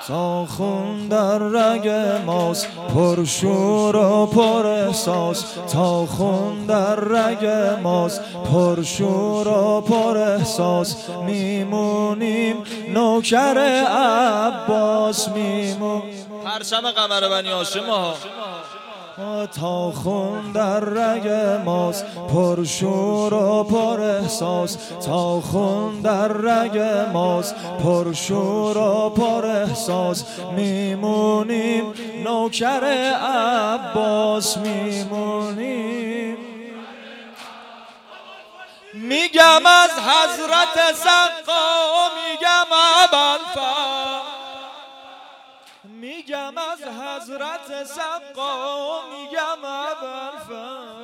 تا خون در رگ ماست، پرشور و پر احساس. تا خون در رگ ماست، پرشور و پر احساس. میمونیم نوکر عباس، پرچم قمر بنی هاشم ها. تا خون در رگ ماست، پرشور و پر احساس. تا خون در رگ ماست، پرشور و پر احساس. میمونیم نوکر عباس، میمونیم. میگم از حضرت سقا، میگم ابوالفضل، میگم از حضرت سقا، میگم ابوالفضل.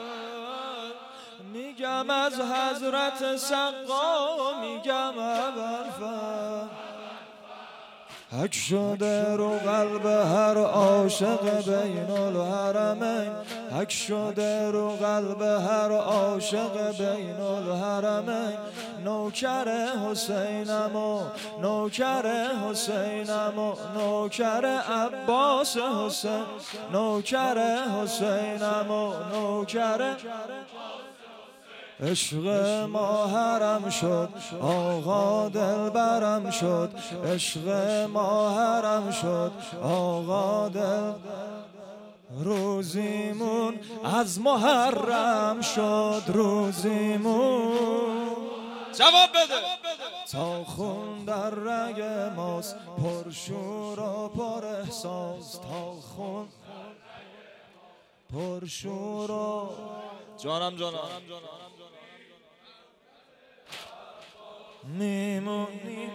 میگم از حضرت سقا، میگم ابوالفضل. حک شده رو قلب هر عاشق بین الحرمین. حک شده رو قلب هر عاشق بین الحرمین. نوکر حسینم و نوکر حسینم و نوکر عباس حسین. نوکر حسینم و نوکر. عشق ما حرم شد، آقا دلبرم شد. عشق ما حرم شد، آقا دل. روزیمون از محرم شد، روزیمون. جواب بده. تا خون در رگ ماست، پرشور و پر احساس. تا خون پرشور و جانم میمونی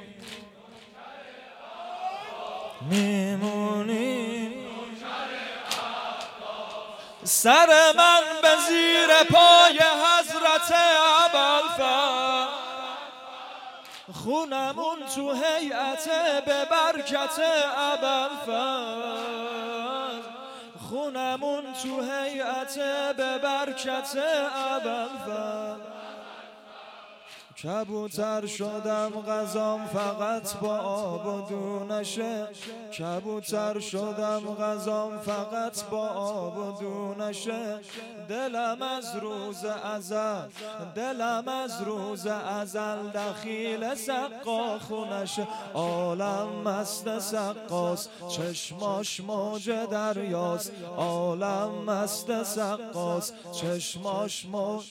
میمونی. سر من به زیر پای حضرت ابوالفضل، خونمون تو هیئت به برکت ابوالفضل. خونمون تو هیئت به برکت ابوالفضل. کبوتر شدم غذام فقط با آب و دونشه. کبوتر شدم غذام فقط با آب و دونشه. دلم از روز ازل، دلم از روز ازل دخیل سقا خونشه. عالم مست سقاست، چشماش موج دریاست. عالم مست سقاست، چشماش موج.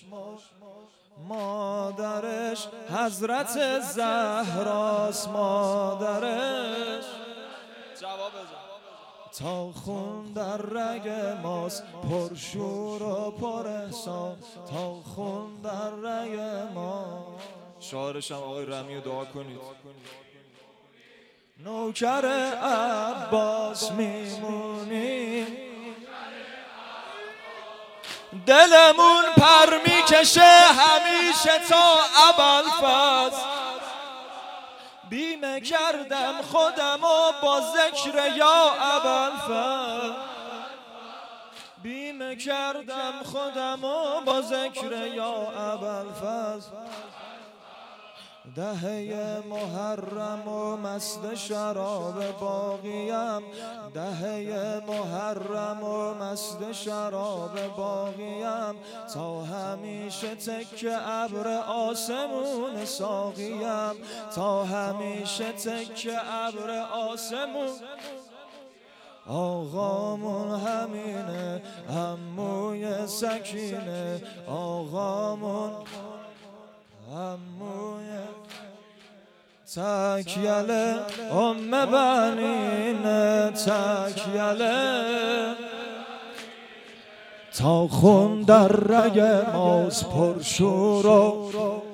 مادرش حضرت زهراست، مادرش. جواب تا خون در رگ ماست، پرشور و پر احساس. تا خون در رگ ماست. شعارشم آقای رمی دعا کنید. نوکر عباس میمونیم. دلمون پر میکشه همیشه تا ابوالفضل. بیمه کردم خودمو با ذکر یا ابوالفضل. بیمه کردم خودمو با ذکر یا ابوالفضل. دهه محرم و مست شراب باقیم. دهه محرم و مست شراب باقیم. تا همیشه تکه ابر آسمون ساقیم. تا همیشه تکه ابر آسمون. آقامون همینه، عموی سکینه. آقامون عموی تکیله ام بنینه، تکیله. تا خون در رگ ماست، پرشور و